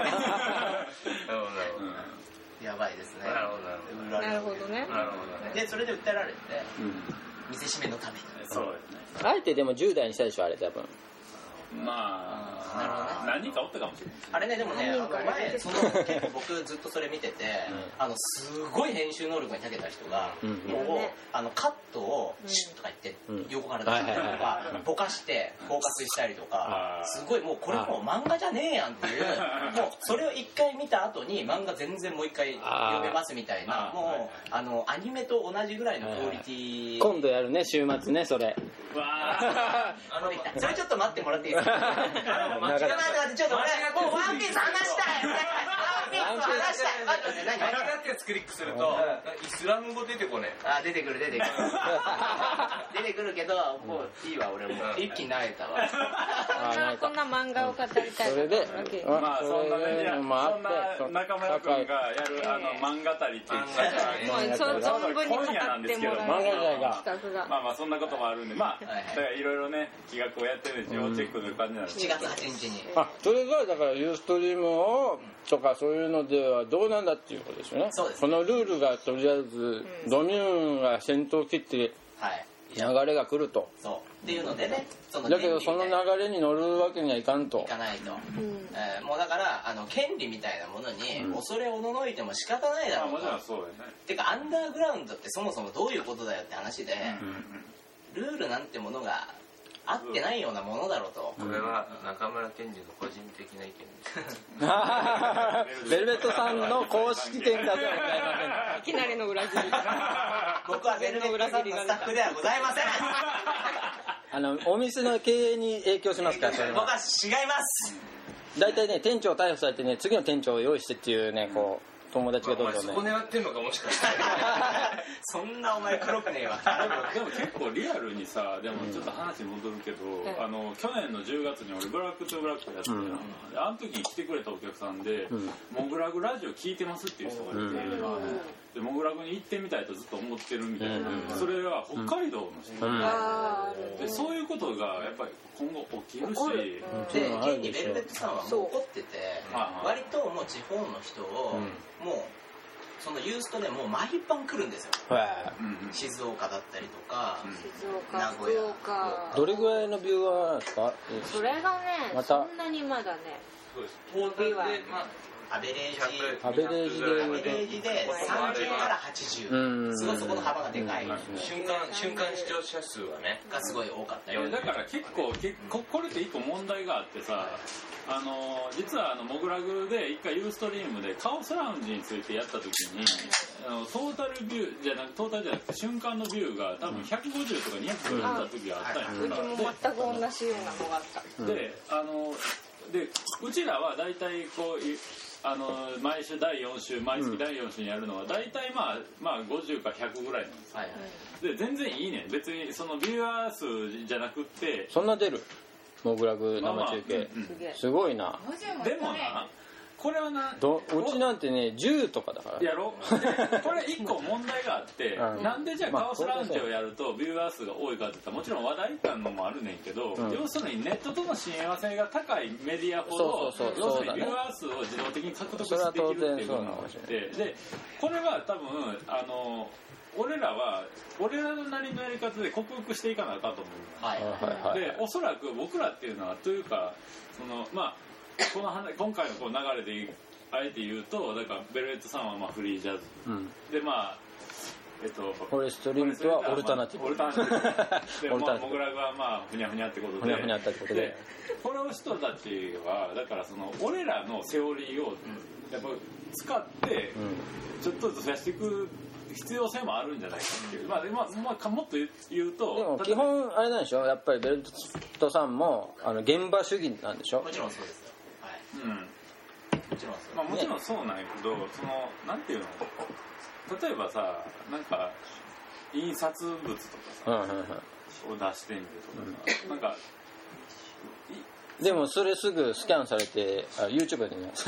やばいですねなるほどなるほどねなるほどねでそれで訴えられて見せしめのためにそうよねあえてでもじゅう代にしたでしょあれ多分まあなるほどね何人かおったかもしれないあれねでもねあの前その結構僕ずっとそれ見ててあのすごい編集能力に長けた人がもうあのカットをシュッとか言って横から出したりとかぼかしてフォーカスしたりとかすごいもうこれもう漫画じゃねえやんっていうもうそれを一回見た後に漫画全然もう一回読めますみたいなもうあのアニメと同じぐらいのクオリティ今度やるね週末ねそれわそれちょっと待ってもらっていいですか待って待ってちょっと俺もうワンピース話したいワンピース話したい待って何間違ったやつクリックするとイスラム語出てこねあ出てくる出てくる出てくるけどもういいわ俺も一気に慣れたわこんな漫画を語りたいそれでまあそんなねそんな中村君がやるあの漫画たりっていう存分に語ってもらえる企画がまあまあそんなこともあるんでまあだからいろいろね企画をやってるんで要チェックという感じなんですしちがつはちにちにあそれがだからユーストリームをとかそういうのではどうなんだっていうことですよねそうですこのルールがとりあえずドミューンが先頭を切って流れが来るとそうっていうのでねだけどその流れに乗るわけにはいかんといかないと、うんえー、もうだからあの権利みたいなものに恐れおののいても仕方ないだろうと、 うん、そうよねてかアンダーグラウンドってそもそもどういうことだよって話で、うんうん、ルールなんてものが合ってないようなものだろうと、 これは中村健二の個人的な意見ですベルベットさんの公式見解ではございませんいきなりの裏切り僕はベルベットさんのスタッフではございませんあのお店の経営に影響しますからそれは僕は違います大体ね店長逮捕されてね次の店長を用意してっていうねこう友達がどんどんねそこ狙ってんのかもしかしたらそんなお前黒くねえわでも結構リアルにさでもちょっと話戻るけど、うん、あの去年のじゅうがつに俺ブラックトゥブラックやってたの、うん、あの時に来てくれたお客さんで、うん、モグラグラジオ聞いてますっていう人がいて、うん、でモグラグに行ってみたいとずっと思ってるみたいな、うん、それは北海道の人で、うん、でそういうことがやっぱり今後起きるしで現にベルベットさんはもう怒ってて割ともう地方の人を、うん、もうそのユーストでもう毎晩来るんですよ、うん、静岡だったりとか、うん、 静岡福岡どれぐらいのビューワーなんですかそれがね、ま、そんなにまだねそうですトータルで、まあアベレージアベレージでアベレージでさんじゅうからはちじゅうすごいそこの幅がでかい瞬間瞬間視聴者数はねがすごい多かったよだから結構これって一個問題があってさあの実はあのモグラグで一回ユーストリームでカオスラウンジについてやった時にあのトータルビューじゃなくトータルじゃなくて瞬間のビューが多分ひゃくごじゅうとかにひゃくぐらいだった時があったんやうちも全く同じようなのがあった。 であのでうちらは大体こうあの毎週だいよん週毎月だいよん週にやるのは大体まあまあごじゅうかひゃくぐらいなんですよ、はいはい、で全然いいね別にそのビューアー数じゃなくってそんな出るモグラグ生中継、まあまあうん、すごいなでもなこれはなどうちなんてねじゅうとかだからやろこれ一個問題があって、うん、なんでじゃあカオスラウンジをやるとビューアー数が多いかって言ったらもちろん話題感のもあるねんけど、うん、要するにネットとの親和性が高いメディアほどそうそうそう要するにビューアー数を自動的に獲得できるっていうのがあってでこれは多分あの俺らは俺らなりのやり方で克服していかなあかんと思う、はいはいはい、でおそらく僕らっていうのはというかそのまあこの話今回のこう流れであえて言うとだからベルベットさんはまあフリージャズ、うん、でまあえっとフォレストリンクはオルタナティブ、 オルタナティブでまあモグラグはまあふにゃふにゃってことでふにゃふにゃってことでこの人たちはだからその俺らのセオリーをやっぱ使ってちょっとずつ増やしていく必要性もあるんじゃないかっていう、まあまあまあ、もっと言うとでも基本あれなんでしょやっぱりベルベットさんもあの現場主義なんでしょもちろんそうですよ、はい、うんもちろんそう、まあ、もちろんそうなんやけど、ね、そのなんていうの例えばさなんか印刷物とかさ、うんうんうん、を出してみるとかさ、うん、なんかでもそれすぐスキャンされてあ YouTube でね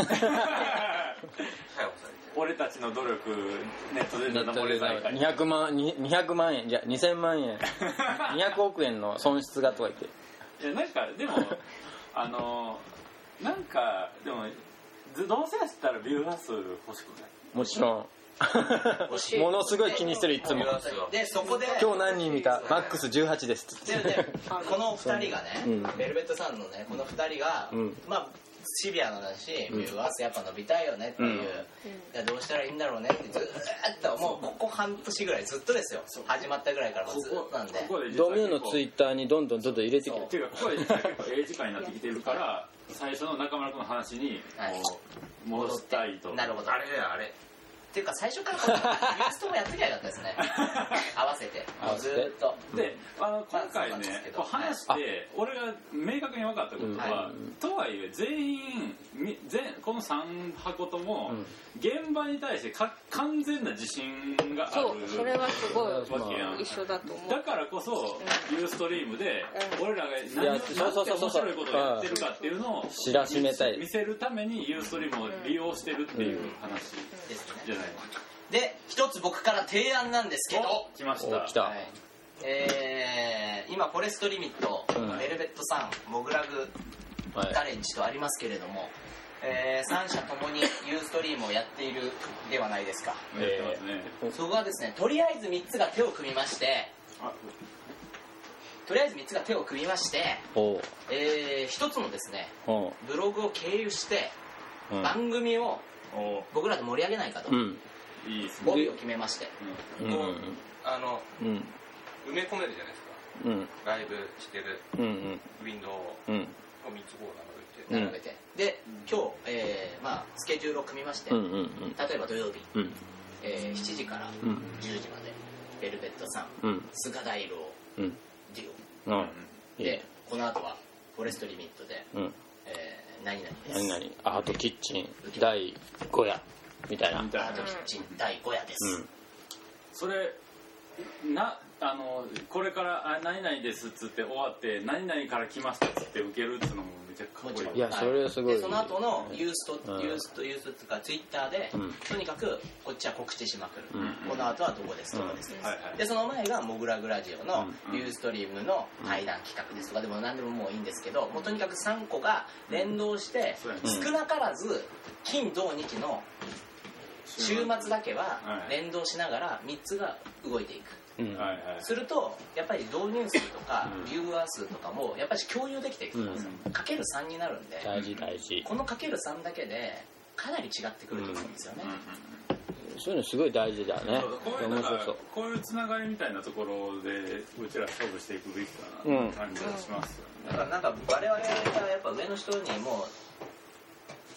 俺たちの努力ネットで生れないにひゃくまんにひゃくまんえんじゃにせんまんえんにひゃくおくえんの損失がとか言っていやなんかでもあのなんかでもどうせやったらビューアー数欲しくないもちろんものすごい気にするいつもでそこで今日何人見たマックスじゅうはちですででこのふたりがね、うん、ベルベットさんのねこのふたりが、うん、まあシビアなだし、ビューアー数やっぱ伸びたいよねっていう、うん、いやどうしたらいいんだろうねってずーっともうここ半年ぐらいずっとですよ始まったぐらいからずっとなんでドミューのツイッターにどんどんどんどん入れてきてっていうかここで実は結構ええ時間になってきてるから最初の中村君の話にこう戻したいと、 なるほどあれだよあれっていうか最初からこのユーストもやってきゃよかったですね合わせてずっとであの今回ね、まあ、こう話して俺が明確に分かったことは、うん、とはいえ全員全このさん箱とも現場に対してか完全な自信があるそうそれはすごい一緒だと思うだからこそ、うん、ユーストリームで俺らが何をなんて面白いことをやってるかっていうのを知らしめたい見せるためにユーストリームを利用してるっていう話じゃないで一つ僕から提案なんですけど来ました来た、 はいえー、今フォレストリミット、うん、ベルベットさんモグラグガレッジとありますけれども、はいえー、さん社ともにユーストリームをやっているではないですか、えー、そこはですねとりあえずみっつが手を組みましてとりあえずみっつが手を組みまして、えー、ひとつのですねブログを経由して番組を僕らで盛り上げないかと、うん、帯を決めまして、 うん、こうあの、うん、埋め込めるじゃないですか、うん、ライブしてる、うんうん、ウィンドウをみっつこう並べて、並べてで今日、えーまあ、スケジュールを組みまして、うんうんうん、例えば土曜日、うんえー、しちじからじゅうじまで、うん、ベルベットさん、うん、菅大郎、うん、デュオ、うん、でこの後はフォレストリミットで、うんえー何々です何々アートキッチンだいご夜みたいなアートキッチンだいご夜です、うん、 それなあのこれからあ何々ですっつって終わって何々から来ましたっつって受けるっつうのもめちゃかっこいいいやそれはすごいでその後のユースト、うん、ユーストユーストっていうかツイッターで、うん、とにかくこっちは告知しまくる、うん、この後はどこですとかです、うんはいはい、でその前がモグラグラジオのユーストリームの対談企画ですとかでも何でももういいんですけどもうとにかくさんこが連動して少なからず金土日の週末だけは連動しながらみっつが動いていくうん、するとやっぱり導入数とかビューアー数とかもやっぱり共有できていくんですよ、うん、かけるさんになるんで大事大事このかけるさんだけでかなり違ってくると思うんですよね、 うん、そういうのすごい大事だねこういうこういうつながりみたいなところでうちら勝負していくべきかなって感じがしますよね、 うん、だからなんか我々がやっぱ上の人にも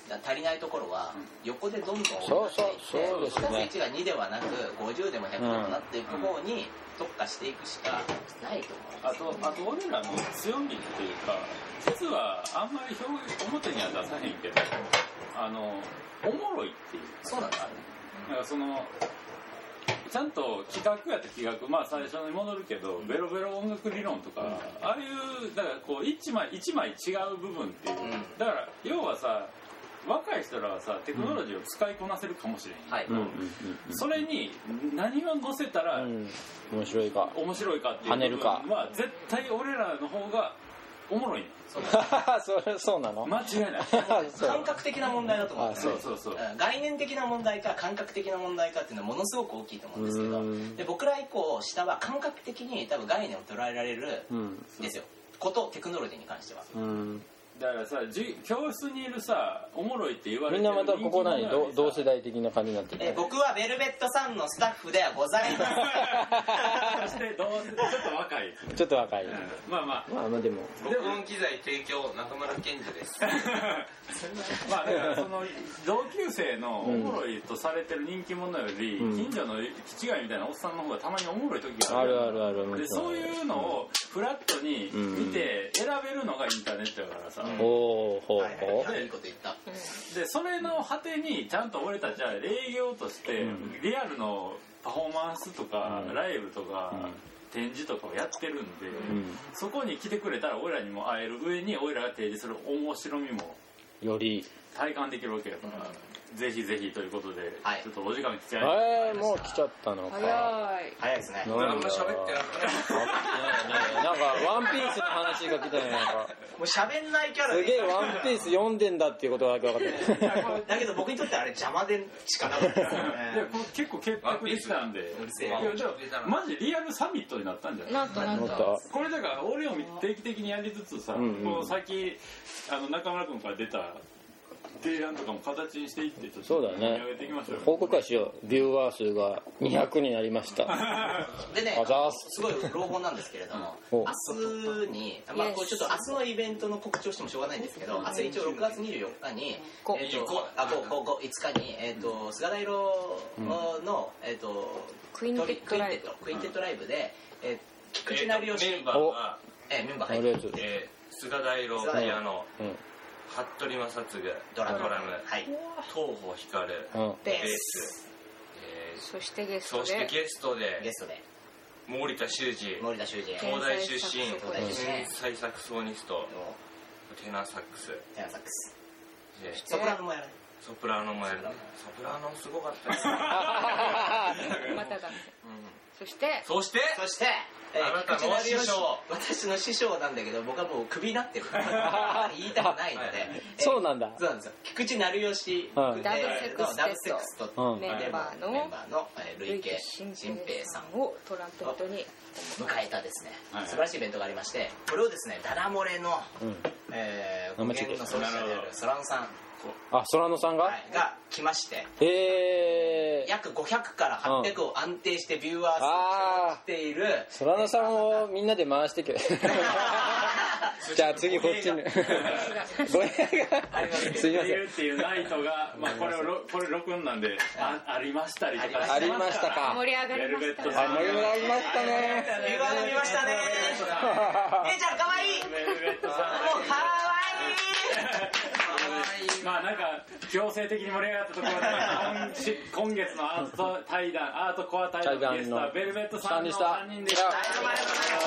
足りないところは横でどんどんそうそうそうですね。 いちがにではなくごじゅうでもひゃくでもなっていく方に特化していくしかないと思う。 あとあと俺らの強みっていうか、実はあんまり表表には出さへんけど、あのおもろいっていう。 そうなんですよ。 だからそのちゃんと企画やった企画、まあ最初に戻るけど、ベロベロ音楽理論とか、ああいうだからこう一枚一枚違う部分っていう、だから要はさ、若い人らはさテクノロジーを使いこなせるかもしれんけど、それに何を載せたら面白いか面白いかっていう部分は絶対俺らの方がおもろいね。 それそうなの？ 間違いない。 感覚的な問題だと思うんですよ。 そうそうそう。 概念的な問題か感覚的な問題かっていうのはものすごく大きいと思うんですけど、で僕ら以降下は感覚的に多分概念を捉えられるんですよ。ことテクノロジーに関しては。 だからさ、教室にいるさ、おもろいって言われてるみんなまたここ何同世代的な感じになってる、 えー、僕はベルベットさんのスタッフではございますそしてどうちょっと若いちょっと若い、うん、 まあまあまあまあでも録音機材提供中村健二ですまあだからその同級生のおもろいとされてる人気者より、うん、近所の気違いみたいなおっさんの方がたまにおもろい時がある。 あるあるある。 でそういうのをフラットに見て選べるのがインターネットやからさ、 うん、おーほうほう。 いいこと言った。 でそれの果てにちゃんと俺たちは営業としてリアルのパフォーマンスとか、うん、ライブとか、うん、展示とかをやってるんで、うん、そこに来てくれたら俺らにも会える上に俺らが提示する面白みもより体感できるわけやから、うん、ぜひぜひということで、はい、ちょっとお時間来ちゃいました。えー、もう来ちゃったのか。 早い早いですね。 あんま喋ってなくないなんかワンピースの話が来たよ。なんかもう喋んないキャラすげえワンピース読んでんだっていうことだけ分かってだけど僕にとってあれ邪魔でしかなかったですよね。 いやこれ結構潔白でしたんで、マジリアルサミットになったんじゃない？ なったなった。 これだから俺を定期的にやりつつさ、うんうん、この先あの中村君から出た提案とかも形にしていってちょっとそうだね、報告会しよう。ビューワー数がにひゃくになりましたでね、すごい朗報なんですけれども、明日に、まあ、これちょっと明日のイベントの告知をしてもしょうがないんですけど、明日一応ろくがつにじゅうよっかに、えー、とあごごいつかに、えー、と菅平の、えー、とクインテッドライブクインテッドライブで、えー、菊池成吉メンバーが、 えー、メンバー入って、 えー、菅平ピアノ、服部正嗣ドラム、はい、東方光、 ベース、 えー、そしてゲストでそしてゲストでゲストで森田修二、 森田修二東大出身天才サクソニスト、テナーサックス、 テナーサックス、ソプラノもやる。 ソプラノもやる。ソプラノすごかったです。 まただ。そしてそしてそしてえー、あなたの師匠私の師匠なんだけど僕はもうクビになってる言いたくないので、 えー、そうなんだ。 そうなんですよ。菊池成吉、 うん、ダブセクスダブセクスト、 うん、メンバーのメンバーの累計新平さんをトランペットに迎えたですね、はい、素晴らしいイベントがありまして、これをですねダダ漏れの、うんえー、語源の創始者であるソラノさんあ、ソラノさんが、 はい、が来まして、 えー、 約ごひゃくからはっぴゃくを安定してビューアー数を来ている、 ソラノさんをみんなで回してけじゃあ次こっちにごめんすいませんっていうナイトが、まあ、これこれ録音なんで あ, ありましたりとかありましたか。 盛り上がりましたね。 盛り上がりましたね。 ビューアー飲みましたね。えーちゃんかわいい。 ベルベットさんもうかわいい。 まあなんか強制的に盛り上がったところで今月のアート対談アートコア対談のゲストはベルベットさんのさんにんでした。ありがとうござい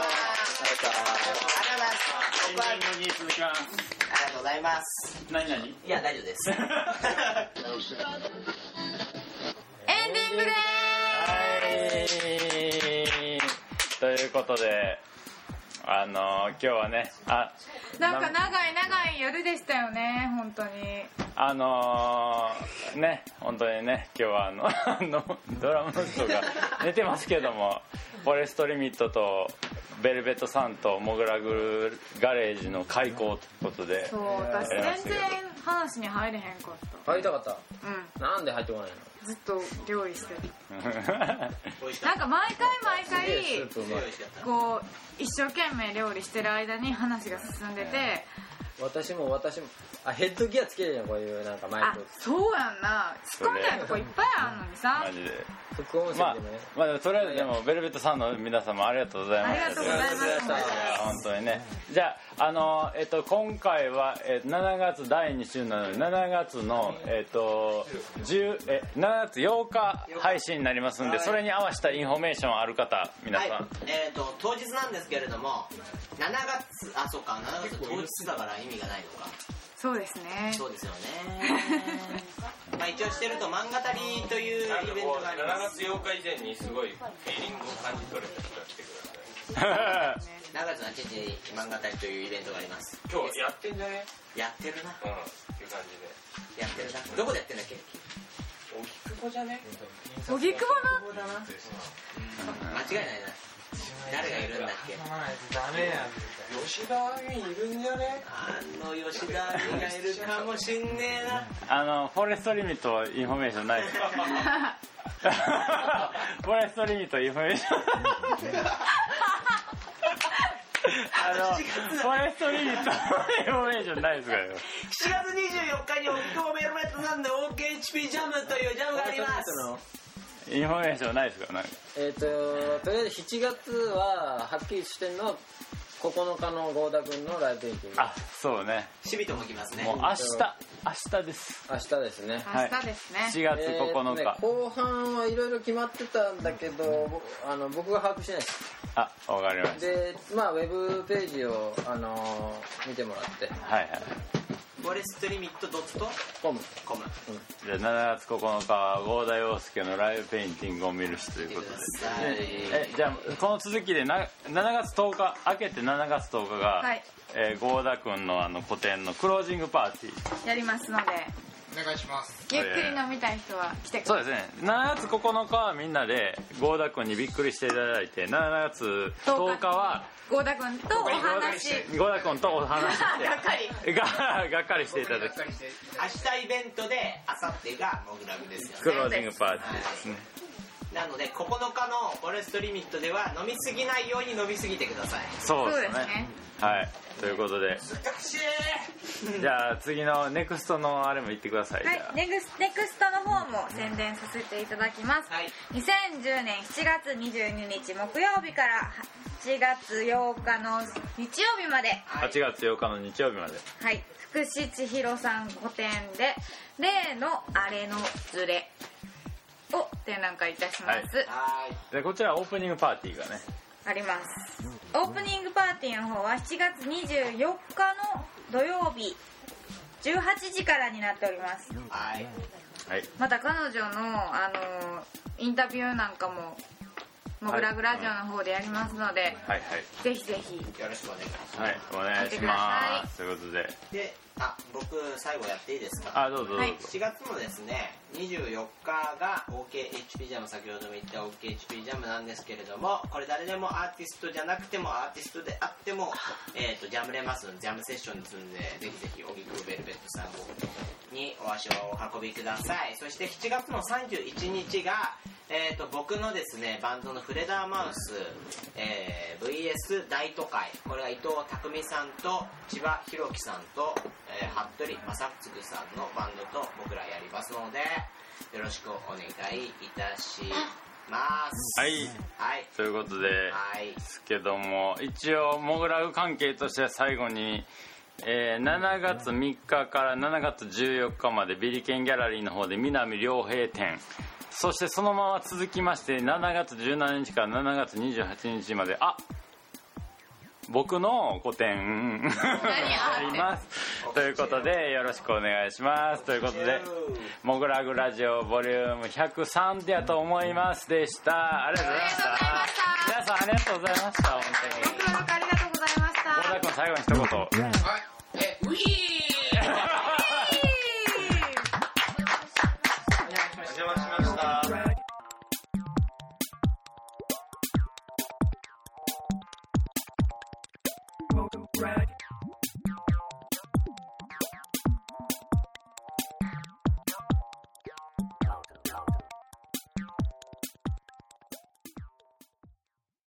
ます。エンディングに続きます。 ありがとうございます。 何何？ いや大丈夫です。 エンディングでーす。ということであのー、今日はねあなんか長い長い夜でしたよね本当に。 あのー、ね本当にね今日はあのあのドラムの人が寝てますけどもフォレストリミットとベルベットさんとモグラグガレージの開講ということで、 そう私全然話に入れへんかった。 入りたかった。 うんなんで入ってこないの。 ずっと料理してるなんか毎回毎回こう一生懸命料理してる間に話が進んでて私も私もあヘッドギアつけるじゃんこういうなんかマイク。 あそうやんな突っ込みたいとこいっぱいあるのにさ。 マジで副音声でもね、 まあ、まあ、とりあえずでもベルベットさんの皆様ありがとうございました。 ありがとうございました。 本当にね。じゃあ、あのえっと今回は、えー、しちがつだいに週なのでしちがつのえっとじゅうえしちがつようか配信になりますんで、それに合わせたインフォメーションある方皆さん、 はい、えっ、ー、と当日なんですけれどもしちがつあそうかしちがつ当日だから意味がないのか。 そうですね。 そうですよね。まあ一応してると漫画たりというイベントがあります。 しちがつようか以前にすごいフィーリングを感じ取れた人が来てください。 しちがつのはちにちに漫画たりというイベントがあります。 今日やってんじゃね？ やってるな。 うんっていう感じで。 やってるな。どこでやってんだっけ？ 荻窪じゃね？ 荻窪な。 間違いないな。誰がいるんだっけ？ ダメやん。吉田亜美いるんじゃね？ あの吉田亜美がいるかもしんねえな。 あのフォレストリミットインフォメーションないですか？フォレストリミットインフォメーションあのフォレストリミットインフォメーションないですかよ。 しちがつにじゅうよっかに荻窪ベルベットさんで オーケーエイチピー ジャムというジャムがあります。 インフォメーションないですか？なんかえっ、ー、ととりあえずしちがつははっきりしてるのはここのかの郷田君のライブペインティング。 あ、そうね。 シビトも来ますね。 もう明日明日です。 明日ですね。 明日ですね。 しちがつここのか。 えーね、後半はいろいろ決まってたんだけど、あの僕が把握してないです。 あ、わかりました。 で、まあウェブページをあのー、見てもらって。 はいはい。 フォレストリミットドットコムコム。 じゃあしちがつここのかは郷田洋介のライブペインティングを見る日ということで。え、じゃあこの続きでなしちがつとおか明けてしちがつとおかが、はい、えー、郷田くんのあの個展のクロージングパーティーやりますので。 お願いします。 ゆっくり飲みたい人は来てください。 そうですね。しちがつここのかはみんなで郷田くんにびっくりしていただいて、しちがつとおかは郷田くんとお話。 郷田くんとお話してがっかりががっかりしていただき。 明日イベントで明後日がモグラグですよね。 クロージングパーティーですね。 なのでここのかのフォレストリミットでは飲みすぎないように飲みすぎてください。 そうですね。 そうですね。 はい。ということで。 難しい。 じゃあ次のネクストのあれも言ってください。 はい。ネクスネクストの方も宣伝させていただきます。はい。にせんじゅうねんしちがつにじゅうににち木曜日からはちがつようかの日曜日まで。 はちがつようかの日曜日まで。 はい。福士千尋さん個展で例のあれのズレを展覧会いたします。 はい。 でこちらオープニングパーティーがねあります。オープニングパーティーの方はしちがつにじゅうよっかの土曜日じゅうはちじからになっております。 はい。 はい。 また彼女のあのインタビューなんかもモグラグラジオの方でやりますので、 はいはい。 ぜひぜひよろしくお願いします。 はい、お願いします。ということで。 で、あ、僕最後やっていいですか？ あ、どうぞどうぞ。 はい、 しちがつもですね、にじゅうよっかが オーケーエイチピー ジャム、先ほども言った オーケーエイチピー ジャムなんですけれども、これ誰でもアーティストじゃなくてもアーティストであっても、えーと、ジャムれますので、ジャムセッションに積んで、ぜひぜひ、荻窪ベルベットさんにお足をお運びください。そしてしちがつのさんじゅういちにちが、えーと、僕のですね、バンドのフレダーマウス、えー、ブイエス 大都会、これは伊藤匠さんと千葉弘樹さんと、えー、服部正嗣さんのバンドと僕らやりますので、よろしくお願いいたします。 はい。 はい。 ということで、 はい。 ですけども、一応モグラグ関係としては最後に、えー、しちがつみっかからしちがつじゅうよっかまでビリケンギャラリーの方で南良平展、そしてそのまま続きましてしちがつじゅうしちにちからしちがつにじゅうはちにちまで、あ、僕の個展ありますということでよろしくお願いしますということで、モグラグラジオボリュームひゃくさんやと思いますでした。ありがとうございました。皆さんありがとうございました。本当にご協力ありがとうございました。 郷田君最後に一言